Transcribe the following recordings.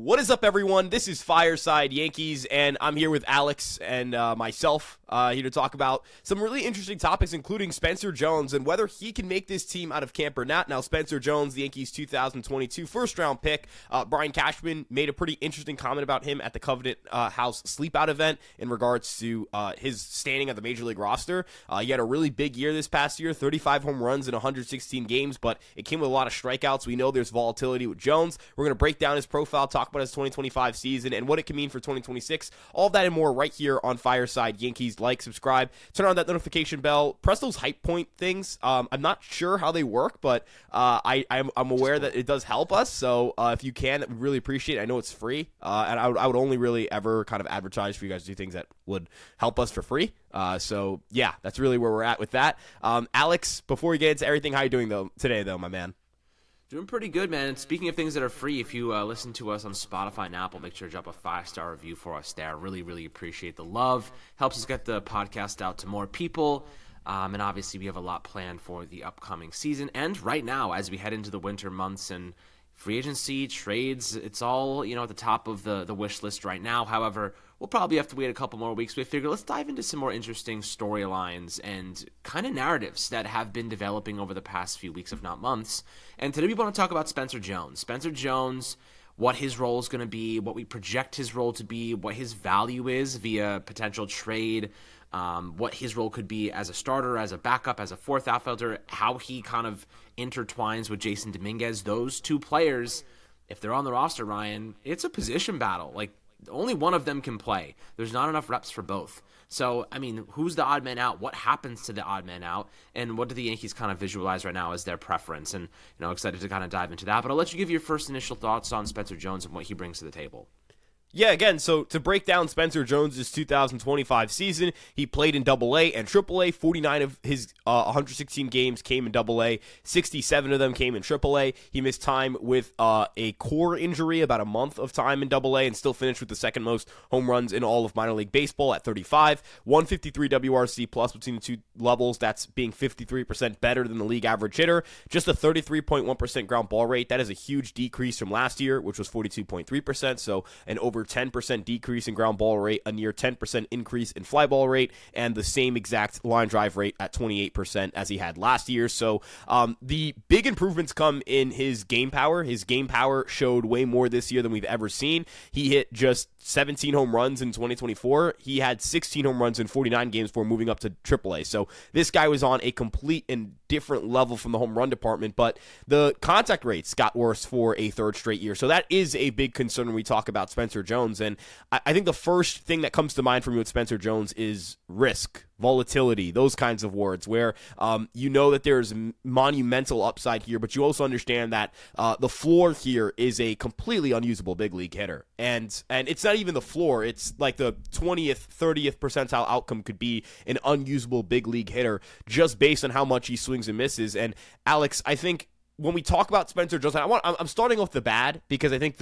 What is up, everyone? This is Fireside Yankees, and I'm here with Alex and myself here to talk about some really interesting topics, including Spencer Jones and whether he can make this team out of camp or not. Now, Spencer Jones, the Yankees' 2022 first-round pick, Brian Cashman made a pretty interesting comment about him at the Covenant House Sleepout event in regards to his standing at the Major League roster. He had a really big year this past year, 35 home runs in 116 games, but it came with a lot of strikeouts. We know there's volatility with Jones. We're going to break down his profile, talk about his 2025 season and what it can mean for 2026. All of that and more right here on Fireside Yankees. Like, subscribe, turn on that notification bell, press those hype point things. I'm not sure how they work, but I'm aware that it does help us. So if you can, that would really appreciate it. I know it's free, and I would only really ever kind of advertise for you guys to do things that would help us for free. So yeah, that's really where we're at with that. Alex, before we get into everything, how you doing today, my man? Doing pretty good, man. And speaking of things that are free, if you listen to us on Spotify and Apple, make sure to drop a 5-star review for us there. Really, really appreciate the love. Helps us get the podcast out to more people. And obviously, we have a lot planned for the upcoming season. And right now, as we head into the winter months and free agency, trades, it's all, at the top of the wish list right now. However, we'll probably have to wait a couple more weeks. We figure let's dive into some more interesting storylines and kind of narratives that have been developing over the past few weeks, if not months. And today we want to talk about Spencer Jones. Spencer Jones, what his role is going to be, what we project his role to be, what his value is via potential trade, what his role could be as a starter, as a backup, as a fourth outfielder, how he kind of intertwines with Jason Dominguez. Those two players, if they're on the roster, Ryan, it's a position battle. Like, only one of them can play. There's not enough reps for both. So, I mean, who's the odd man out? What happens to the odd man out? And what do the Yankees kind of visualize right now as their preference? And, excited to kind of dive into that. But I'll let you give your first initial thoughts on Spencer Jones and what he brings to the table. Yeah, again, so to break down Spencer Jones' 2025 season, he played in AA and AAA. 49 of his 116 games came in AA. 67 of them came in AAA. He missed time with a core injury, about a month of time in AA, and still finished with the second most home runs in all of minor league baseball at 35. 153 WRC plus between the two levels. That's being 53% better than the league average hitter. Just a 33.1% ground ball rate. That is a huge decrease from last year, which was 42.3%. So an over 10% decrease in ground ball rate, a near 10% increase in fly ball rate, and the same exact line drive rate at 28% as he had last year. So the big improvements come in his game power. His game power showed way more this year than we've ever seen. He hit just 17 home runs in 2024. He had 16 home runs in 49 games before moving up to AAA. So this guy was on a complete and different level from the home run department, but the contact rates got worse for a third straight year. So that is a big concern when we talk about Spencer Jones. And I think the first thing that comes to mind for me with Spencer Jones is risk, volatility, those kinds of words where that there's monumental upside here, but you also understand that the floor here is a completely unusable big league hitter. And it's not even the floor. It's like the 20th, 30th percentile outcome could be an unusable big league hitter just based on how much he swings and misses. And Alex, I think when we talk about Spencer Jones, I'm starting off the bad because I think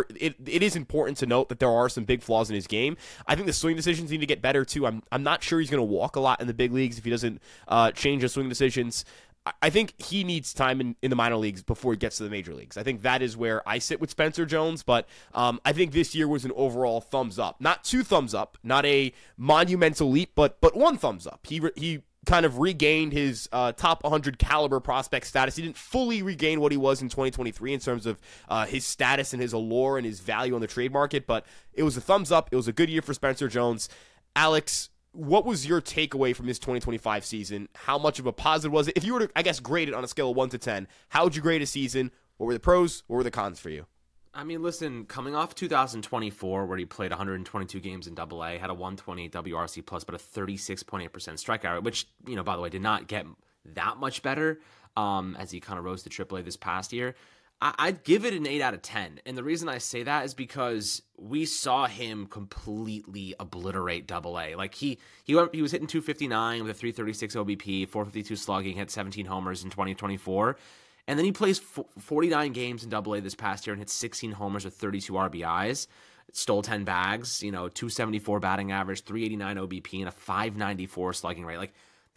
it is important to note that there are some big flaws in his game. I think the swing decisions need to get better too. I'm not sure he's going to walk a lot in the big leagues if he doesn't change his swing decisions. I think he needs time in the minor leagues before he gets to the major leagues. I think that is where I sit with Spencer Jones, but I think this year was an overall thumbs up. Not 2 thumbs up, not a monumental leap, but 1 thumbs up. He kind of regained his top 100 caliber prospect status. He didn't fully regain what he was in 2023 in terms of his status and his allure and his value on the trade market, but it was a thumbs up. It was a good year for Spencer Jones. Alex, what was your takeaway from this 2025 season? How much of a positive was it? If you were to, I guess, grade it on a scale of 1 to 10, how would you grade a season? What were the pros? What were the cons for you? I mean, listen, coming off 2024, where he played 122 games in AA, had a 128 WRC plus, but a 36.8% strikeout rate, which, by the way, did not get that much better as he kind of rose to AAA this past year. I'd give it an 8 out of 10. And the reason I say that is because we saw him completely obliterate AA. Like he was hitting 259 with a 336 OBP, 452 slugging, hit 17 homers in 2024. And then he plays 49 games in AA this past year and hits 16 homers with 32 RBIs. Stole 10 bags, 274 batting average, 389 OBP, and a 594 slugging rate. Like,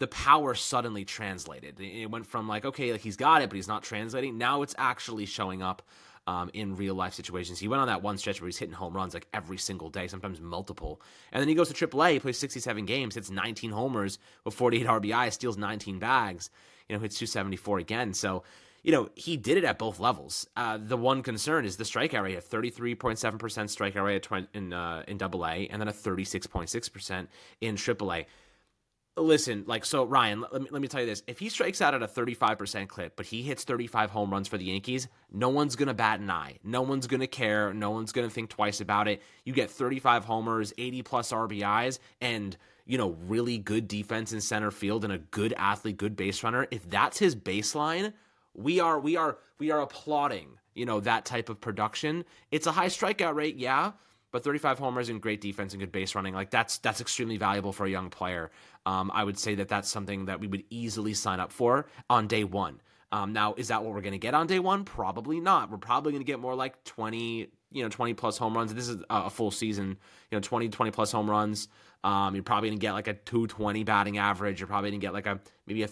the power suddenly translated. It went from like, okay, like he's got it, but he's not translating. Now it's actually showing up in real life situations. He went on that one stretch where he's hitting home runs like every single day, sometimes multiple. And then he goes to AAA, he plays 67 games, hits 19 homers with 48 RBI, steals 19 bags, hits 274 again. So, he did it at both levels. The one concern is the strikeout rate, a 33.7% strikeout rate in AA, and then a 36.6% in AAA. Listen, so Ryan, let me tell you this. If he strikes out at a 35% clip, but he hits 35 home runs for the Yankees, no one's going to bat an eye. No one's going to care. No one's going to think twice about it. You get 35 homers, 80-plus RBIs, and, really good defense in center field and a good athlete, good base runner. If that's his baseline, we are applauding, that type of production. It's a high strikeout rate, yeah, but 35 homers and great defense and good base running, that's extremely valuable for a young player. I would say that that's something that we would easily sign up for on day one. Now, is that what we're going to get on day one? Probably not. We're probably going to get more like 20 plus home runs. This is a full season, 20 plus home runs. You're probably going to get like a 220 batting average. You're probably going to get maybe a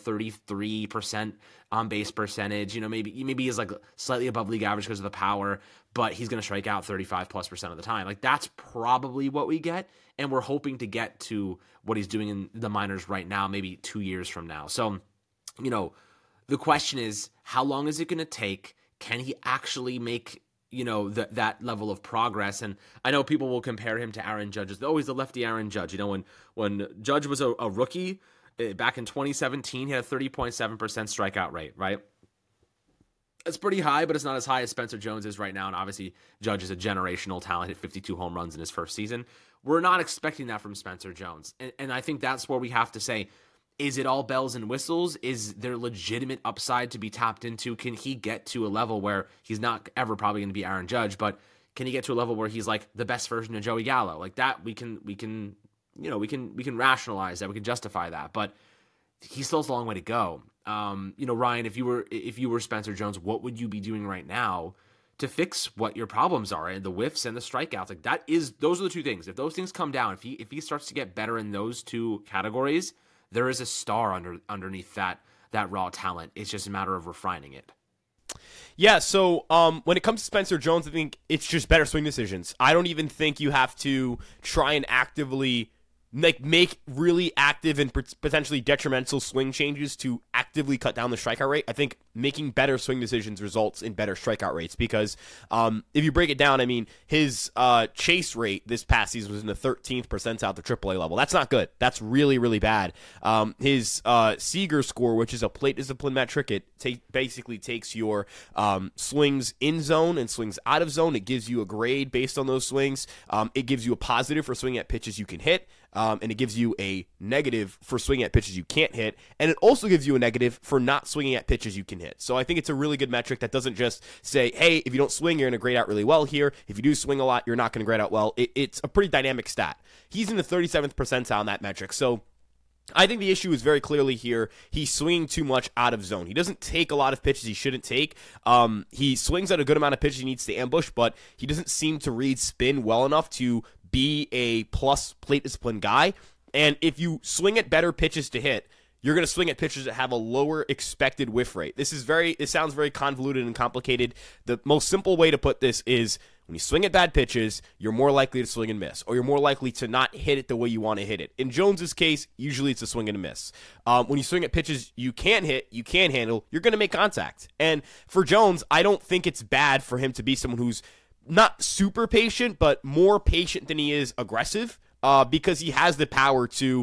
33% on base percentage. Maybe he's like slightly above league average because of the power, but he's going to strike out 35+% of the time. That's probably what we get. And we're hoping to get to what he's doing in the minors right now, maybe 2 years from now. So, the question is, how long is it going to take? Can he actually make that level of progress? And I know people will compare him to Aaron Judge. He's the lefty Aaron Judge. When Judge was a rookie back in 2017, he had a 30.7% strikeout rate, right? It's pretty high, but it's not as high as Spencer Jones is right now. And obviously, Judge is a generational talent, hit 52 home runs in his first season. We're not expecting that from Spencer Jones. And I think that's where we have to say, is it all bells and whistles? Is there legitimate upside to be tapped into? Can he get to a level where he's not ever probably going to be Aaron Judge, but can he get to a level where he's like the best version of Joey Gallo? Like that, we can rationalize that, we can justify that, but he still has a long way to go. Ryan, if you were Spencer Jones, what would you be doing right now to fix what your problems are, and the whiffs and the strikeouts? Those are the two things. If those things come down, if he starts to get better in those two categories, there is a star underneath that raw talent. It's just a matter of refining it. Yeah, so when it comes to Spencer Jones, I think it's just better swing decisions. I don't even think you have to try and actively make really active and potentially detrimental swing changes to actively cut down the strikeout rate. I think making better swing decisions results in better strikeout rates because if you break it down, his chase rate this past season was in the 13th percentile at the AAA level. That's not good. That's really, really bad. His Seager score, which is a plate discipline metric, it basically takes your swings in zone and swings out of zone. It gives you a grade based on those swings. It gives you a positive for swinging at pitches you can hit. And it gives you a negative for swinging at pitches you can't hit, and it also gives you a negative for not swinging at pitches you can hit. So I think it's a really good metric that doesn't just say, hey, if you don't swing, you're going to grade out really well here. If you do swing a lot, you're not going to grade out well. It's a pretty dynamic stat. He's in the 37th percentile on that metric, so I think the issue is very clearly here. He's swinging too much out of zone. He doesn't take a lot of pitches he shouldn't take. He swings at a good amount of pitches he needs to ambush, but he doesn't seem to read spin well enough to be a plus plate discipline guy. And if you swing at better pitches to hit, you're going to swing at pitches that have a lower expected whiff rate. It sounds very convoluted and complicated. The most simple way to put this is when you swing at bad pitches, you're more likely to swing and miss, or you're more likely to not hit it the way you want to hit it. In Jones's case, usually it's a swing and a miss. When you swing at pitches you can't hit, you can't handle, you're going to make contact. And for Jones, I don't think it's bad for him to be someone who's not super patient, but more patient than he is aggressive, because he has the power to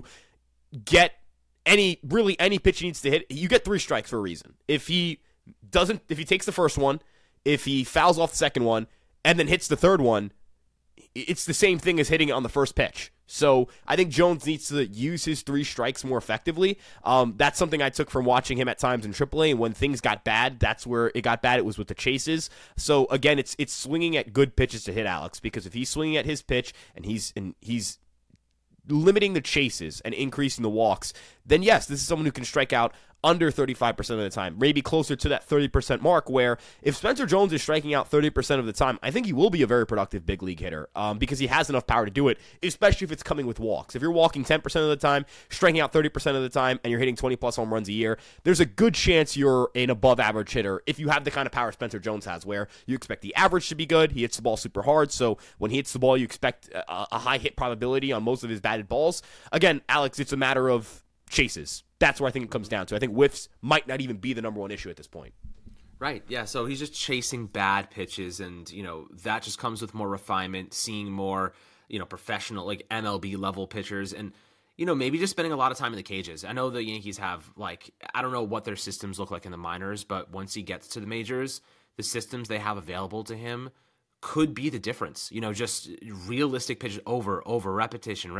get any pitch he needs to hit. You get 3 strikes for a reason. If he takes the first one, if he fouls off the second one, and then hits the third one, it's the same thing as hitting it on the first pitch. So I think Jones needs to use his 3 strikes more effectively. That's something I took from watching him at times in AAA. And when things got bad, that's where it got bad. It was with the chases. So again, it's swinging at good pitches to hit Alex, because if he's swinging at his pitch and he's limiting the chases and increasing the walks, then yes, this is someone who can strike out under 35% of the time, maybe closer to that 30% mark, where if Spencer Jones is striking out 30% of the time, I think he will be a very productive big league hitter because he has enough power to do it, especially if it's coming with walks. If you're walking 10% of the time, striking out 30% of the time, and you're hitting 20-plus home runs a year, there's a good chance you're an above-average hitter if you have the kind of power Spencer Jones has, where you expect the average to be good. He hits the ball super hard, so when he hits the ball, you expect a high hit probability on most of his batted balls. Again, Alex, it's a matter of chases. That's where I think it comes down to. I think whiffs might not even be the number one issue at this point. Right, yeah, so he's just chasing bad pitches, and, that just comes with more refinement, seeing more, professional, like MLB level pitchers, and, maybe just spending a lot of time in the cages. I know the Yankees have, I don't know what their systems look like in the minors, but once he gets to the majors, the systems they have available to him could be the difference. Just realistic pitches over, repetition,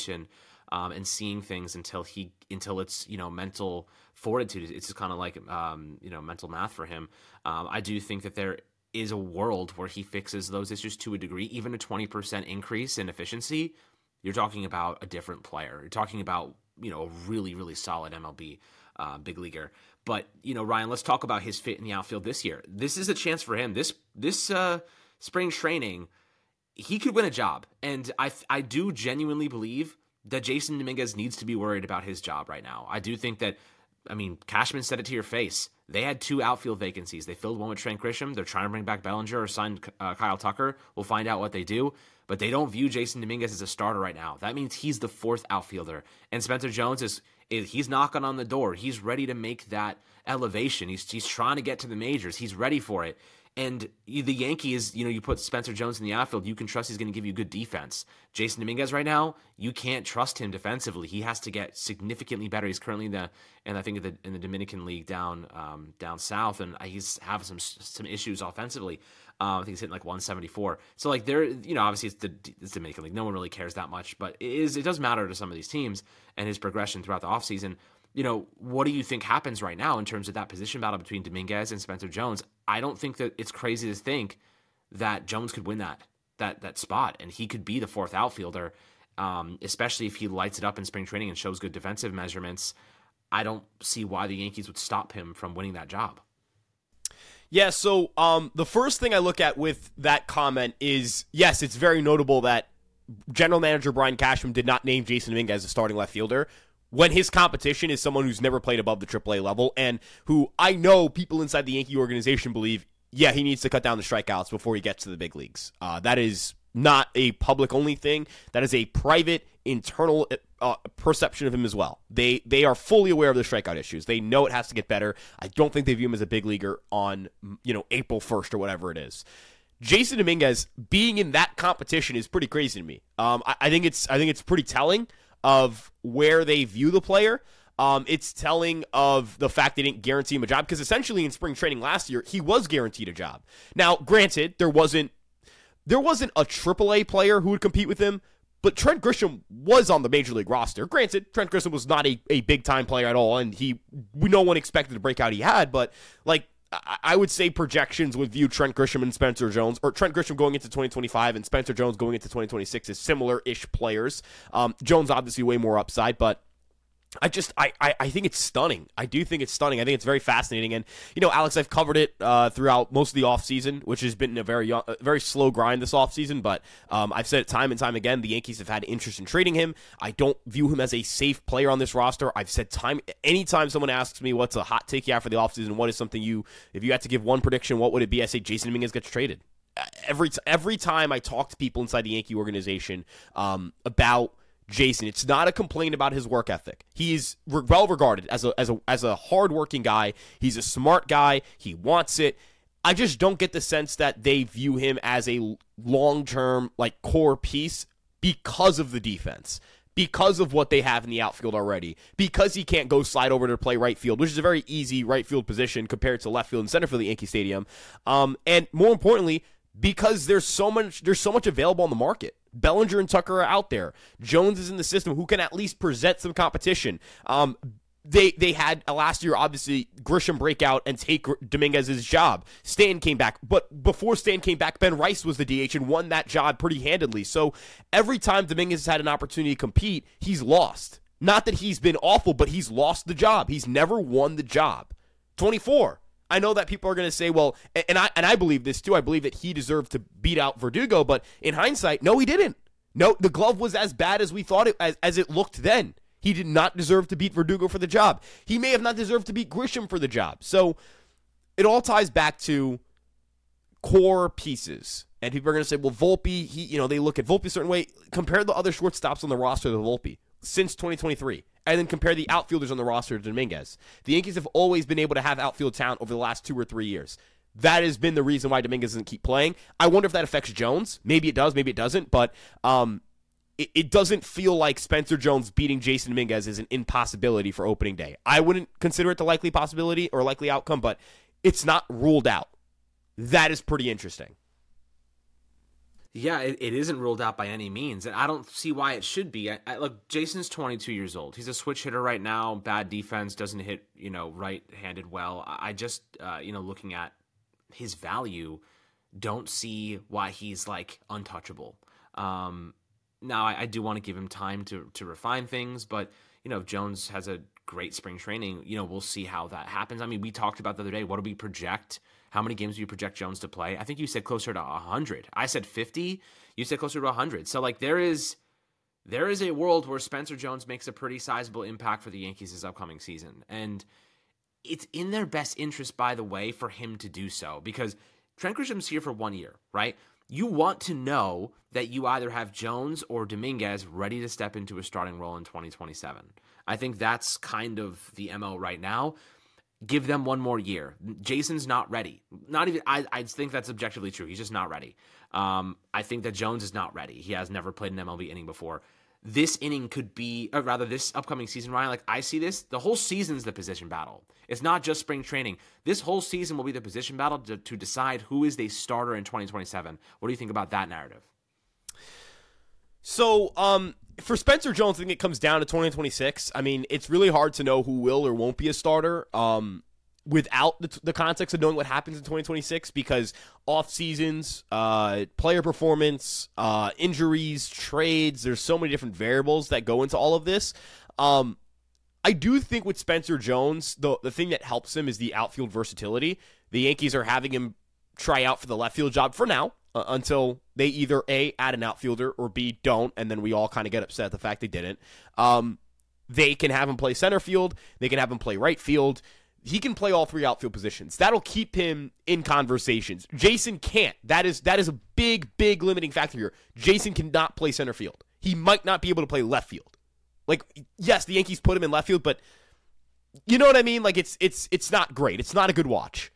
and seeing things until it's mental fortitude. It's just kind of like mental math for him. I do think that there is a world where he fixes those issues to a degree. Even a 20% increase in efficiency, you're talking about a different player. You're talking about a really, really solid MLB big leaguer. But Ryan, let's talk about his fit in the outfield this year. This is a chance for him. This spring training, he could win a job, and I do genuinely believe that Jasson Dominguez needs to be worried about his job right now. I do think that, Cashman said it to your face. They had 2 outfield vacancies. They filled one with Trent Grisham. They're trying to bring back Bellinger or sign Kyle Tucker. We'll find out what they do. But they don't view Jasson Dominguez as a starter right now. That means he's the 4th outfielder. And Spencer Jones he's knocking on the door. He's ready to make that elevation. He's trying to get to the majors. He's ready for it. And the Yankees, you put Spencer Jones in the outfield, you can trust he's going to give you good defense. Jasson Dominguez right now, you can't trust him defensively. He has to get significantly better. He's currently in the Dominican League down south, and he's having some issues offensively. I think he's hitting like 174. So obviously it's Dominican League. No one really cares that much, but it does matter to some of these teams and his progression throughout the offseason. What do you think happens right now in terms of that position battle between Dominguez and Spencer Jones? I don't think that it's crazy to think that Jones could win that spot, and he could be the 4th outfielder, especially if he lights it up in spring training and shows good defensive measurements. I don't see why the Yankees would stop him from winning that job. Yeah, so the first thing I look at with that comment is, yes, it's very notable that general manager Brian Cashman did not name Jasson Dominguez a starting left fielder, when his competition is someone who's never played above the AAA level and who I know people inside the Yankee organization believe, yeah, he needs to cut down the strikeouts before he gets to the big leagues. That is not a public-only thing. That is a private, internal perception of him as well. They are fully aware of the strikeout issues. They know it has to get better. I don't think they view him as a big leaguer on April 1st or whatever it is. Jasson Dominguez being in that competition is pretty crazy to me. I think it's pretty telling of where they view the player. It's telling of the fact they didn't guarantee him a job, because essentially in spring training last year, he was guaranteed a job. Now, granted, there wasn't a AAA player who would compete with him, but Trent Grisham was on the major league roster. Granted, Trent Grisham was not a big-time player at all, and no one expected the breakout he had, but I would say projections would view Trent Grisham and Spencer Jones, or Trent Grisham going into 2025 and Spencer Jones going into 2026 as similar-ish players. Jones obviously way more upside, but I think it's stunning. I do think it's stunning. I think it's very fascinating. And, Alex, I've covered it throughout most of the offseason, which has been a very slow grind this offseason. But I've said it time and time again, the Yankees have had interest in trading him. I don't view him as a safe player on this roster. I've said anytime someone asks me what's a hot take you have for the offseason, what is something if you had to give one prediction, what would it be? I say Jasson Dominguez gets traded. Every time I talk to people inside the Yankee organization about Jasson, it's not a complaint about his work ethic. He's well regarded as a hardworking guy. He's a smart guy. He wants it. I just don't get the sense that they view him as a long-term core piece because of the defense, because of what they have in the outfield already, because he can't go slide over to play right field, which is a very easy right field position compared to left field and center field at Yankee Stadium. And more importantly, because there's so much available on the market. Bellinger and Tucker are out there. Jones is in the system who can at least present some competition. They had last year, obviously, Grisham break out and take Dominguez's job. Stan came back. But before Stan came back, Ben Rice was the DH and won that job pretty handedly. So every time Dominguez has had an opportunity to compete, he's lost. Not that he's been awful, but he's lost the job. He's never won the job. 24. I know that people are going to say, well, and I believe this too. I believe that he deserved to beat out Verdugo, but in hindsight, no, he didn't. No, the glove was as bad as we thought it, as it looked then. He did not deserve to beat Verdugo for the job. He may have not deserved to beat Grisham for the job. So it all ties back to core pieces. And people are going to say, well, Volpe, they look at Volpe a certain way. Compare the other shortstops on the roster to Volpe since 2023. And then compare the outfielders on the roster to Dominguez. The Yankees have always been able to have outfield talent over the last 2 or 3 years. That has been the reason why Dominguez doesn't keep playing. I wonder if that affects Jones. Maybe it does, maybe it doesn't. But it doesn't feel like Spencer Jones beating Jason Dominguez is an impossibility for opening day. I wouldn't consider it the likely possibility or likely outcome, but it's not ruled out. That is pretty interesting. Yeah, it isn't ruled out by any means, and I don't see why it should be. Look, Jason's 22 years old. He's a switch hitter right now. Bad defense, doesn't hit, right-handed well. I just, looking at his value, don't see why he's untouchable. Now, I do want to give him time to refine things, but if Jones has a great spring training, we'll see how that happens. I mean, we talked about the other day. What do we project? How many games do you project Jones to play? I think you said closer to 100. I said 50. You said closer to 100. So, there is a world where Spencer Jones makes a pretty sizable impact for the Yankees this upcoming season. And it's in their best interest, by the way, for him to do so. Because Trent Grisham's here for 1 year, right? You want to know that you either have Jones or Dominguez ready to step into a starting role in 2027. I think that's kind of the MO right now. Give them 1 more year. Jason's not ready. Not even. I think that's objectively true. He's just not ready. I think that Jones is not ready. He has never played an MLB inning before. This inning could be, or rather this upcoming season, Ryan, I see this, the whole season's the position battle. It's not just spring training. This whole season will be the position battle to decide who is the starter in 2027. What do you think about that narrative? So, for Spencer Jones, I think it comes down to 2026. I mean, it's really hard to know who will or won't be a starter without the context of knowing what happens in 2026 because off seasons, player performance, injuries, trades, there's so many different variables that go into all of this. I do think with Spencer Jones, the thing that helps him is the outfield versatility. The Yankees are having him try out for the left field job for now. Until they either A, add an outfielder, or B, don't, and then we all kind of get upset at the fact they didn't. They can have him play center field. They can have him play right field. He can play all 3 outfield positions. That'll keep him in conversations. Jason can't. That is a big, big limiting factor here. Jason cannot play center field. He might not be able to play left field. Yes, the Yankees put him in left field, but you know what I mean? It's not great. It's not a good watch.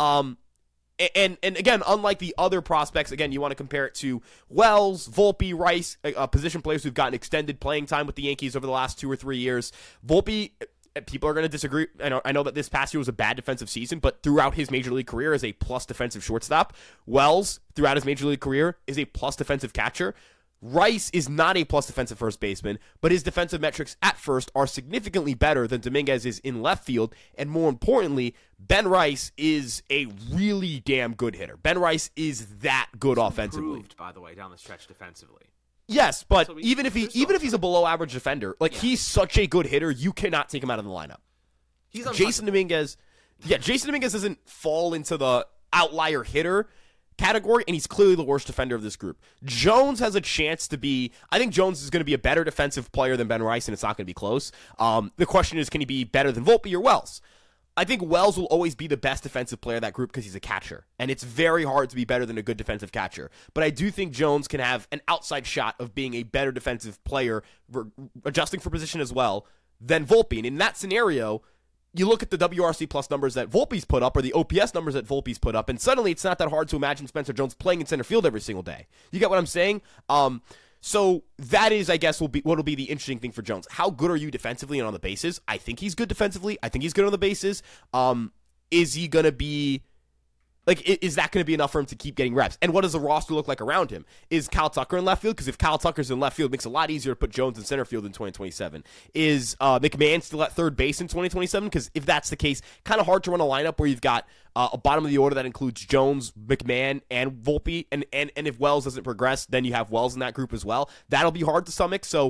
And again, unlike the other prospects, again, you want to compare it to Wells, Volpe, Rice, position players who've gotten extended playing time with the Yankees over the last 2 or 3 years. Volpe, people are going to disagree. I know that this past year was a bad defensive season, but throughout his major league career is a plus defensive shortstop. Wells, throughout his major league career, is a plus defensive catcher. Rice is not a plus defensive first baseman, but his defensive metrics at first are significantly better than Dominguez is in left field, and more importantly, Ben Rice is a really damn good hitter. Ben Rice is that good offensively. Improved, by the way, down the stretch defensively. Yes, but even if he's a below average defender, he's such a good hitter, you cannot take him out of the lineup. Jason Dominguez doesn't fall into the outlier hitter category, and he's clearly the worst defender of this group. Jones has a chance to be, I think Jones is going to be a better defensive player than Ben Rice, and it's not going to be close. The question is, can he be better than Volpe or Wells? I think Wells will always be the best defensive player of that group because he's a catcher, and it's very hard to be better than a good defensive catcher. But I do think Jones can have an outside shot of being a better defensive player, adjusting for position as well, than Volpe. And in that scenario, you look at the WRC plus numbers that Volpe's put up or the OPS numbers that Volpe's put up, and suddenly it's not that hard to imagine Spencer Jones playing in center field every single day. You get what I'm saying? So that is, I guess, what will be the interesting thing for Jones. How good are you defensively and on the bases? I think he's good defensively. I think he's good on the bases. Is he going to be... is that going to be enough for him to keep getting reps? And what does the roster look like around him? Is Kyle Tucker in left field? Because if Kyle Tucker's in left field, it makes it a lot easier to put Jones in center field in 2027. Is McMahon still at third base in 2027? Because if that's the case, kind of hard to run a lineup where you've got a bottom of the order that includes Jones, McMahon, and Volpe. And if Wells doesn't progress, then you have Wells in that group as well. That'll be hard to stomach. So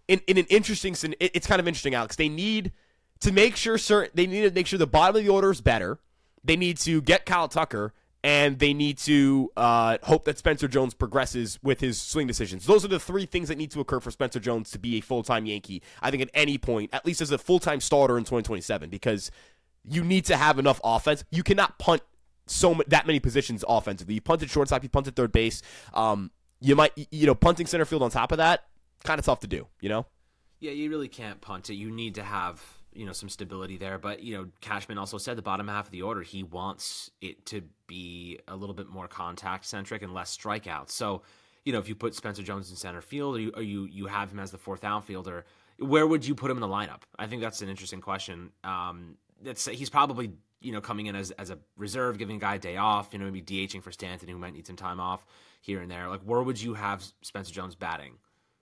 in an interesting, it's kind of interesting, Alex. They need to make sure the bottom of the order is better. They need to get Kyle Tucker, and they need to hope that Spencer Jones progresses with his swing decisions. Those are the three things that need to occur for Spencer Jones to be a full-time Yankee, I think, at any point, at least as a full-time starter in 2027, because you need to have enough offense. You cannot punt that many positions offensively. You punted shortstop, you punted third base. You might, punting center field on top of that, kind of tough to do, Yeah, you really can't punt it. You need to have some stability there. But, Cashman also said the bottom half of the order, he wants it to be a little bit more contact-centric and less strikeouts. So, if you put Spencer Jones in center field or you have him as the fourth outfielder, where would you put him in the lineup? I think that's an interesting question. He's probably, coming in as a reserve, giving a guy a day off, maybe DHing for Stanton, who might need some time off here and there. Like, where would you have Spencer Jones batting?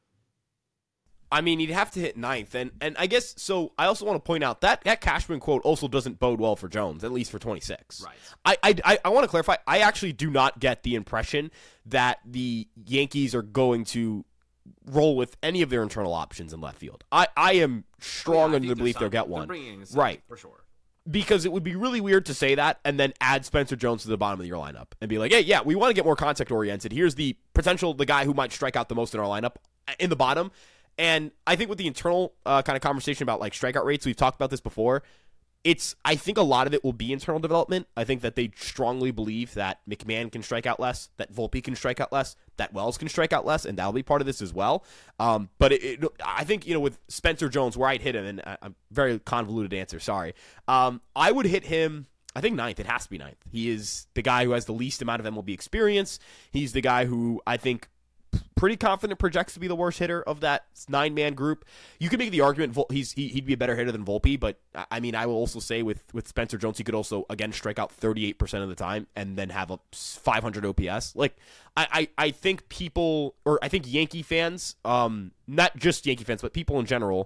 I mean, he'd have to hit ninth, and I guess, so I also want to point out that Cashman quote also doesn't bode well for Jones, at least for 26. Right. I want to clarify, I actually do not get the impression that the Yankees are going to roll with any of their internal options in left field. I am strong in the belief they'll get one. Right. For sure. Because it would be really weird to say that and then add Spencer Jones to the bottom of your lineup and be like, hey, yeah, we want to get more contact-oriented. Here's the guy who might strike out the most in our lineup in the bottom. And I think with the internal kind of conversation about like strikeout rates, we've talked about this before. I think a lot of it will be internal development. I think that they strongly believe that McMahon can strike out less, that Volpe can strike out less, that Wells can strike out less, and that'll be part of this as well. But I think, with Spencer Jones, where I'd hit him, and I'm very convoluted answer, sorry. I would hit him, I think ninth. It has to be ninth. He is the guy who has the least amount of MLB experience. He's the guy who I think pretty confident projects to be the worst hitter of that 9-man group. You could make the argument he'd be a better hitter than Volpe, but I mean, I will also say with Spencer Jones, he could also, again, strike out 38% of the time and then have a 500 OPS. Like, I think people, or I think Yankee fans, not just Yankee fans, but people in general,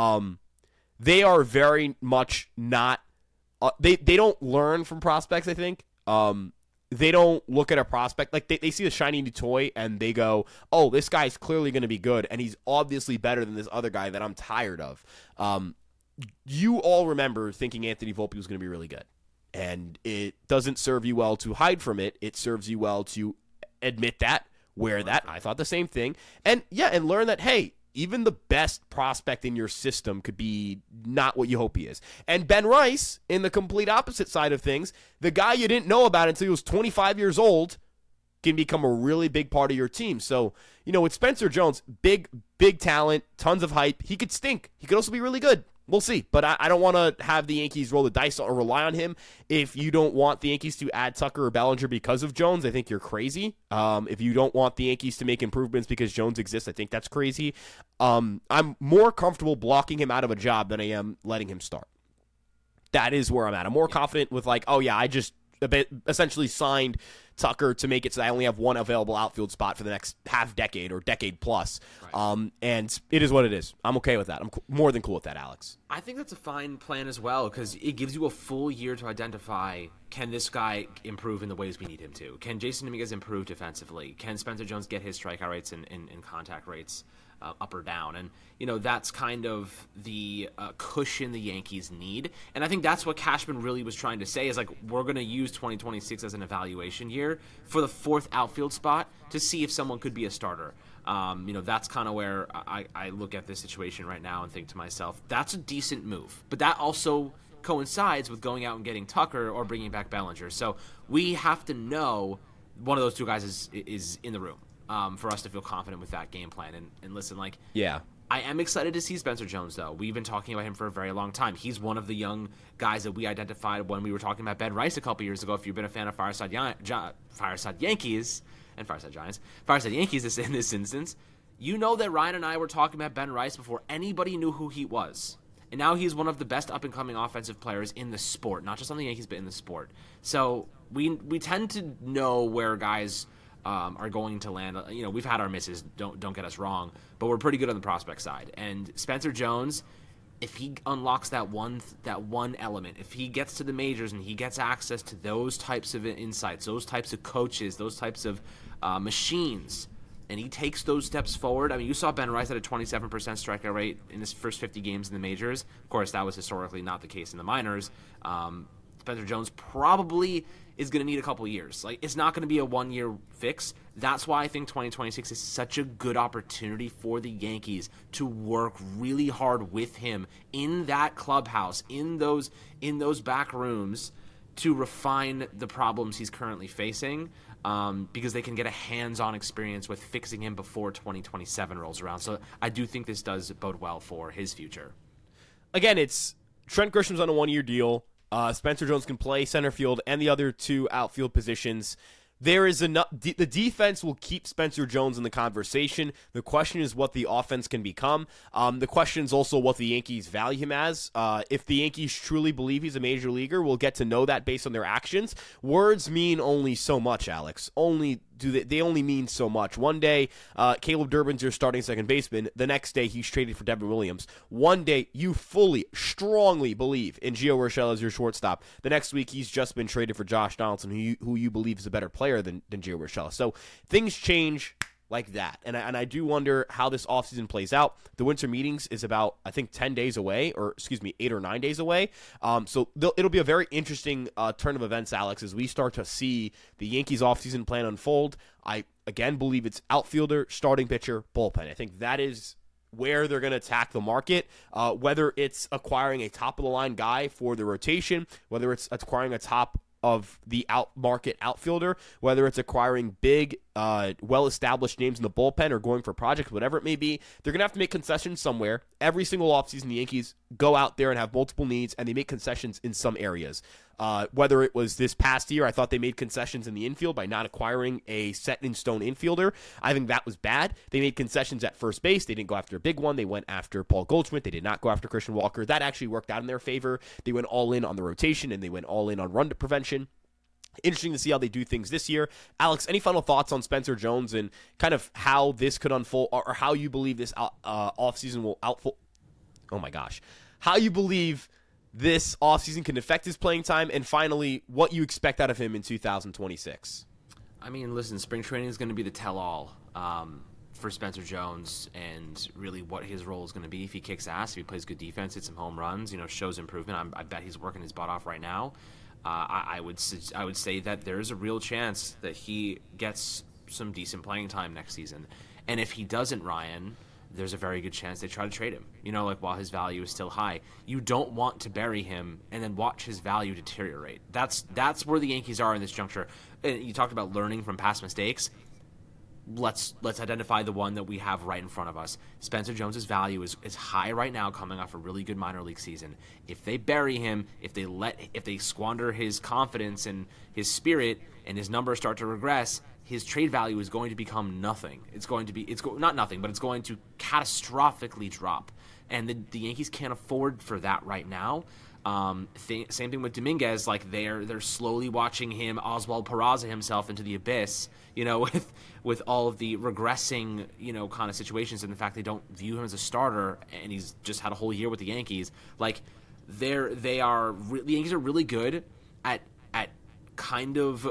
they are very much not, they don't learn from prospects, I think. They don't look at a prospect like they see the shiny new toy and they go, oh, this guy's clearly going to be good and he's obviously better than this other guy that I'm tired of. You all remember thinking Anthony Volpe was going to be really good, and it doesn't serve you well to hide from it. It serves you well to admit that, wear that. I thought the same thing, and learn that, hey, even the best prospect in your system could be not what you hope he is. And Ben Rice, in the complete opposite side of things, the guy you didn't know about until he was 25 years old, can become a really big part of your team. So, with Spencer Jones, big talent, tons of hype. He could stink. He could also be really good. We'll see. But I don't want to have the Yankees roll the dice or rely on him. If you don't want the Yankees to add Tucker or Bellinger because of Jones, I think you're crazy. If you don't want the Yankees to make improvements because Jones exists, I think that's crazy. I'm more comfortable blocking him out of a job than I am letting him start. That is where I'm at. I'm more confident with like, oh yeah, I just essentially signed Tucker to make it so I only have one available outfield spot for the next half decade or decade plus. Right. And it is what it is. I'm okay with that. I'm more than cool with that, Alex. I think that's a fine plan as well, because it gives you a full year to identify, can this guy improve in the ways we need him to? Can Jason Dominguez improve defensively? Can Spencer Jones get his strikeout rates and contact rates up or down? And, that's kind of the cushion the Yankees need. And I think that's what Cashman really was trying to say is, like, we're going to use 2026 as an evaluation year for the fourth outfield spot to see if someone could be a starter. That's kind of where I look at this situation right now and think to myself, that's a decent move. But that also coincides with going out and getting Tucker or bringing back Bellinger. So we have to know one of those two guys is in the room for us to feel confident with that game plan. And listen, like, yeah, I am excited to see Spencer Jones, though. We've been talking about him for a very long time. He's one of the young guys that we identified when we were talking about Ben Rice a couple years ago. If you've been a fan of Fireside Yankees and Fireside Giants, Fireside Yankees in this instance, you know that Ryan and I were talking about Ben Rice before anybody knew who he was. And now he's one of the best up-and-coming offensive players in the sport, not just on the Yankees, but in the sport. So we tend to know where guys are going to land. We've had our misses, don't get us wrong, but we're pretty good on the prospect side. And Spencer Jones, if he unlocks that one element, if he gets to the majors and he gets access to those types of insights, those types of coaches, those types of machines, and he takes those steps forward. I mean, you saw Ben Rice at a 27% strikeout rate in his first 50 games in the majors. Of course, that was historically not the case in the minors. Spencer Jones probably is going to need a couple years. Like, it's not going to be a one-year fix. That's why I think 2026 is such a good opportunity for the Yankees to work really hard with him in that clubhouse, in those back rooms, to refine the problems he's currently facing, because they can get a hands-on experience with fixing him before 2027 rolls around. So I do think this does bode well for his future. Again, it's Trent Grisham's on a one-year deal. Spencer Jones can play center field and the other two outfield positions. There is enough. The defense will keep Spencer Jones in the conversation. The question is what the offense can become. The question is also what the Yankees value him as. If the Yankees truly believe he's a major leaguer, we'll get to know that based on their actions. Words mean only so much, Alex. They only mean so much. One day, Caleb Durbin's your starting second baseman. The next day, he's traded for Devin Williams. One day, you strongly believe in Gio Urshela as your shortstop. The next week, he's just been traded for Josh Donaldson, who you believe is a better player than Gio Urshela. So things change like that. And I do wonder how this offseason plays out. The winter meetings is about, I think, 10 days away, 8 or 9 days away. So it'll be a very interesting turn of events, Alex, as we start to see the Yankees offseason plan unfold. I, again, believe it's outfielder, starting pitcher, bullpen. I think that is where they're going to attack the market, whether it's acquiring a top-of-the-line guy for the rotation, whether it's acquiring a top of the market outfielder, whether it's acquiring big, well-established names in the bullpen or going for projects, whatever it may be. They're going to have to make concessions somewhere. Every single offseason, the Yankees go out there and have multiple needs, and they make concessions in some areas. Whether it was this past year, I thought they made concessions in the infield by not acquiring a set-in-stone infielder. I think that was bad. They made concessions at first base. They didn't go after a big one. They went after Paul Goldschmidt. They did not go after Christian Walker. That actually worked out in their favor. They went all in on the rotation, and they went all in on run prevention. Interesting to see how they do things this year. Alex, any final thoughts on Spencer Jones and kind of how this could unfold, or how you believe this offseason will outfold? Oh my gosh. How you believe this offseason can affect his playing time, and finally, what you expect out of him in 2026. I mean, listen, spring training is going to be the tell-all for Spencer Jones, and really what his role is going to be. If he kicks ass, if he plays good defense, hits some home runs, shows improvement. I bet he's working his butt off right now. I would say that there is a real chance that he gets some decent playing time next season. And if he doesn't, Ryan, there's a very good chance they try to trade him, while his value is still high. You don't want to bury him and then watch his value deteriorate. That's where the Yankees are in this juncture. And you talked about learning from past mistakes. Let's identify the one that we have right in front of us. Spencer Jones's value is high right now, coming off a really good minor league season. If they bury him, if they squander his confidence and his spirit, and his numbers start to regress, his trade value is going to become nothing. It's not nothing, but it's going to catastrophically drop. And the Yankees can't afford for that right now. Same thing with Dominguez. Like they're slowly watching him, Oswald Peraza himself, into the abyss. With all of the regressing, kind of situations, and the fact they don't view him as a starter, and he's just had a whole year with the Yankees. Like the Yankees are really good at kind of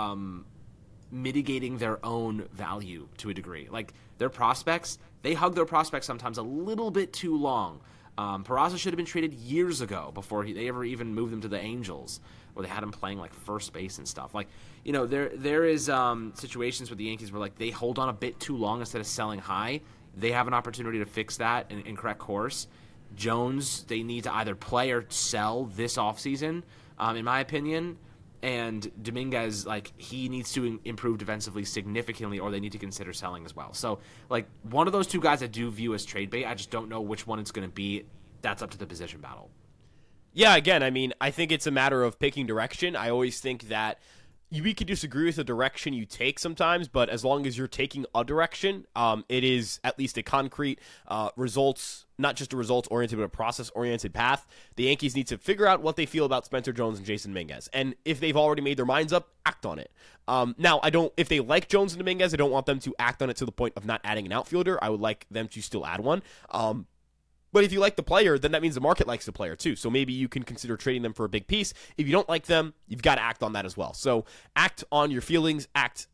mitigating their own value to a degree. Like their prospects, they hug their prospects sometimes a little bit too long. Peraza should have been traded years ago before they ever even moved him to the Angels, where they had him playing like first base and stuff. Like, there is situations with the Yankees where like they hold on a bit too long instead of selling high. They have an opportunity to fix that and correct course. Jones, they need to either play or sell this offseason, in my opinion. And Dominguez, like, he needs to improve defensively significantly, or they need to consider selling as well. So, like, one of those two guys I do view as trade bait. I just don't know which one it's going to be. That's up to the position battle. Yeah, again, I mean, I think it's a matter of picking direction. I always think that we could disagree with the direction you take sometimes, but as long as you're taking a direction, it is at least a concrete results, not just a results-oriented, but a process-oriented path. The Yankees need to figure out what they feel about Spencer Jones and Jason Dominguez. And if they've already made their minds up, act on it. Now, if they like Jones and Dominguez, I don't want them to act on it to the point of not adding an outfielder. I would like them to still add one. But if you like the player, then that means the market likes the player too. So maybe you can consider trading them for a big piece. If you don't like them, you've got to act on that as well. So act on your feelings, act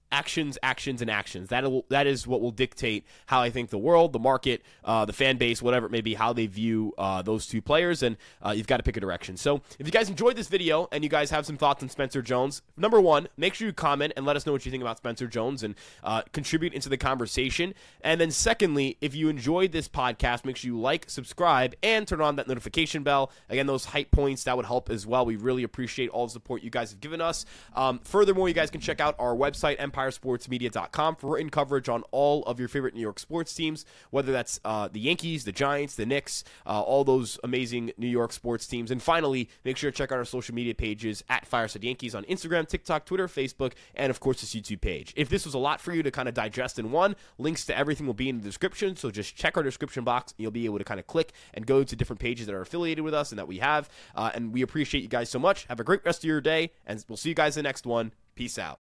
actions, actions, and actions. That is what will dictate how I think the world, the market, the fan base, whatever it may be, how they view those two players, and you've got to pick a direction. So if you guys enjoyed this video and you guys have some thoughts on Spencer Jones, number one, make sure you comment and let us know what you think about Spencer Jones and contribute into the conversation. And then secondly, if you enjoyed this podcast, make sure you like, subscribe, and turn on that notification bell. Again, those hype points, that would help as well. We really appreciate all the support you guys have given us. Furthermore, you guys can check out our website, EmpireSportsMedia.com, for written coverage on all of your favorite New York sports teams, whether that's the Yankees, the Giants, the Knicks, all those amazing New York sports teams. And finally, make sure to check out our social media pages at Fireside Yankees on Instagram, TikTok, Twitter, Facebook, and of course this YouTube page. If this was a lot for you to kind of digest in one, links to everything will be in the description, so just check our description box and you'll be able to kind of click and go to different pages that are affiliated with us and that we have. And we appreciate you guys so much. Have a great rest of your day, and we'll see you guys in the next one. Peace out.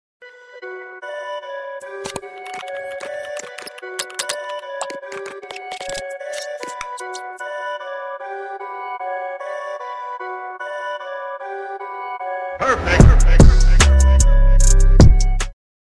Perfect.